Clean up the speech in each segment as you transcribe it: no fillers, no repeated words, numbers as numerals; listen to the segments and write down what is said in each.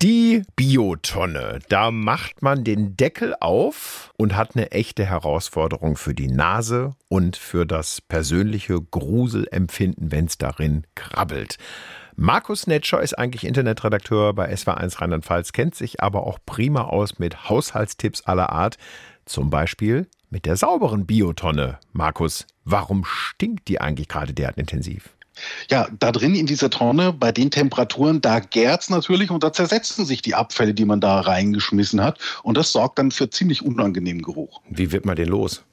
Die Biotonne, da macht man den Deckel auf und hat eine echte Herausforderung für die Nase und für das persönliche Gruselempfinden, wenn es darin krabbelt. Markus Netscher ist eigentlich Internetredakteur bei SWR1 Rheinland-Pfalz, kennt sich aber auch prima aus mit Haushaltstipps aller Art, zum Beispiel mit der sauberen Biotonne. Markus, warum stinkt die eigentlich gerade derart intensiv? Ja, da drin in dieser Tonne, bei den Temperaturen, da gärt's natürlich und da zersetzen sich die Abfälle, die man da reingeschmissen hat. Und das sorgt dann für ziemlich unangenehmen Geruch. Wie wird man den los?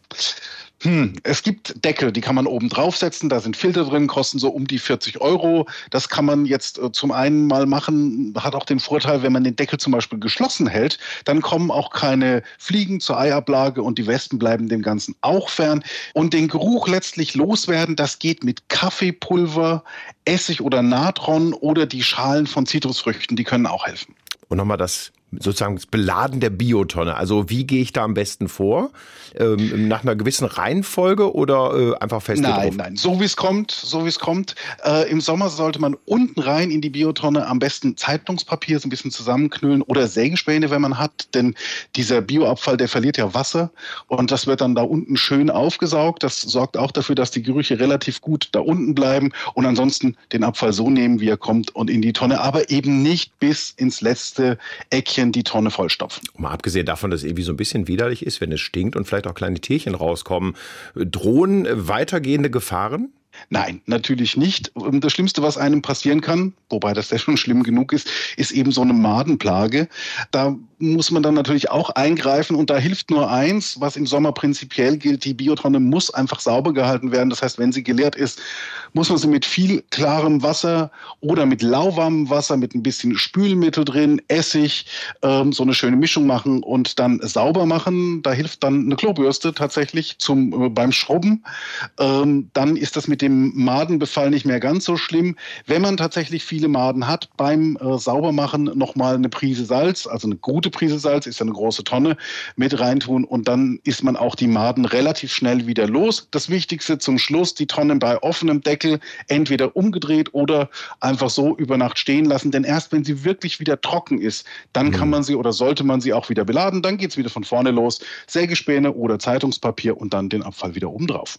Es gibt Deckel, die kann man oben draufsetzen, da sind Filter drin, kosten so um die 40 €. Das kann man jetzt zum einen mal machen, hat auch den Vorteil, wenn man den Deckel zum Beispiel geschlossen hält, dann kommen auch keine Fliegen zur Eiablage und die Wespen bleiben dem Ganzen auch fern. Und den Geruch letztlich loswerden, das geht mit Kaffeepulver, Essig oder Natron oder die Schalen von Zitrusfrüchten, die können auch helfen. Und nochmal das Beladen der Biotonne. Also wie gehe ich da am besten vor? Nach einer gewissen Reihenfolge oder einfach fest drauf? Nein, so wie es kommt. Im Sommer sollte man unten rein in die Biotonne am besten Zeitungspapier so ein bisschen zusammenknüllen oder Sägespäne, wenn man hat, denn dieser Bioabfall, der verliert ja Wasser und das wird dann da unten schön aufgesaugt. Das sorgt auch dafür, dass die Gerüche relativ gut da unten bleiben und ansonsten den Abfall so nehmen, wie er kommt und in die Tonne, aber eben nicht bis ins letzte Eckchen die Tonne vollstopfen. Mal abgesehen davon, dass es irgendwie so ein bisschen widerlich ist, wenn es stinkt und vielleicht auch kleine Tierchen rauskommen, drohen weitergehende Gefahren? Nein, natürlich nicht. Das Schlimmste, was einem passieren kann, wobei das ja schon schlimm genug ist eben so eine Madenplage. Da muss man dann natürlich auch eingreifen und da hilft nur eins, was im Sommer prinzipiell gilt, die Biotonne muss einfach sauber gehalten werden. Das heißt, wenn sie geleert ist, muss man sie mit viel klarem Wasser oder mit lauwarmem Wasser, mit ein bisschen Spülmittel drin, Essig, so eine schöne Mischung machen und dann sauber machen. Da hilft dann eine Klobürste tatsächlich beim Schrubben. Dann ist das mit dem Madenbefall nicht mehr ganz so schlimm. Wenn man tatsächlich viele Maden hat, beim Saubermachen nochmal eine Prise Salz, also eine gute Prise Salz, ist ja eine große Tonne, mit reintun und dann ist man auch die Maden relativ schnell wieder los. Das Wichtigste zum Schluss, die Tonne bei offenem Deckel entweder umgedreht oder einfach so über Nacht stehen lassen, denn erst wenn sie wirklich wieder trocken ist, dann kann man sie oder sollte man sie auch wieder beladen, dann geht's wieder von vorne los, Sägespäne oder Zeitungspapier und dann den Abfall wieder oben drauf.